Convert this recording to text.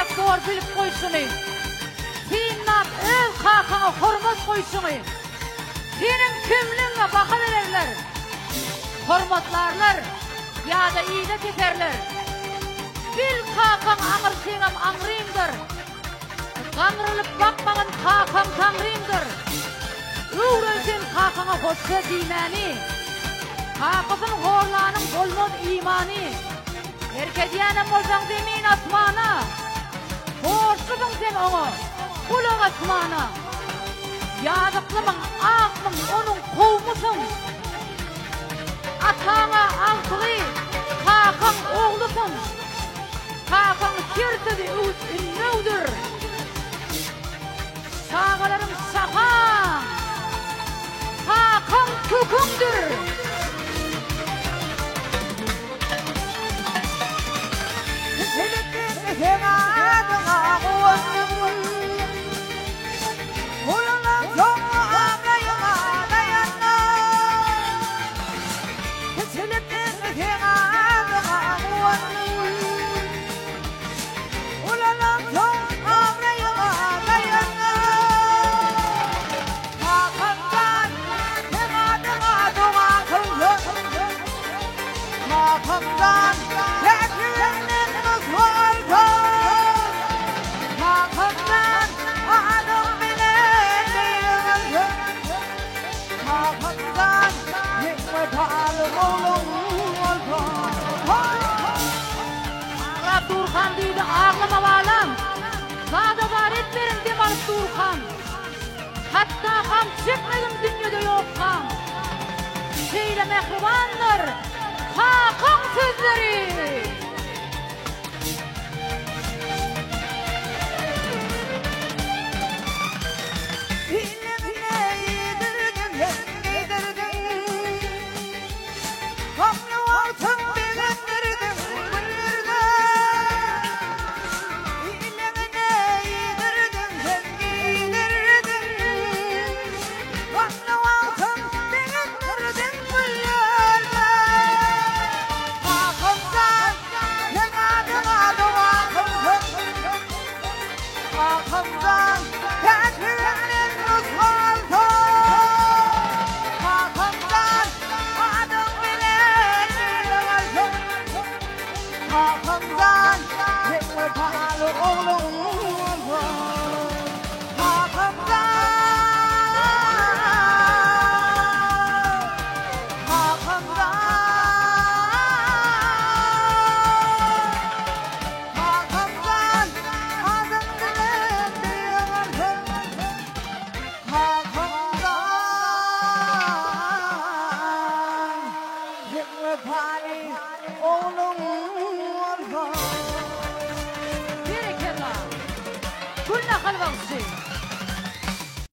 tek doğru bilip koyşunu. Sinnat öz kakana hormat koyşunu. Senin kimliğine bakar ederler. Hormatlarlar ya da iğne tekerler. Bil kakan ağır sinem ağrıyımdır. Kanrılıp bakmağın kakan tanrıyımdır. Uğrayın kakana hoşça dinani. Kakasın horlanın bolmaz imani. Erkediyenem olsan zemin asmana. Borçlusun sen onu kulak asmana. Yazıklımın ağmın onun kovmusun. Atana altığı kakan oğlusun. Kakan kirtidi ünlüdür. Sağlarım sakan. Kakan tükündür. Turhan deydi ağlama bağlam. Zada varet verin demal Turhan. Hatta kam çıkmadım dünyada yok kam. Şeyle mehribandır Hakan sözleri. Party, oh no.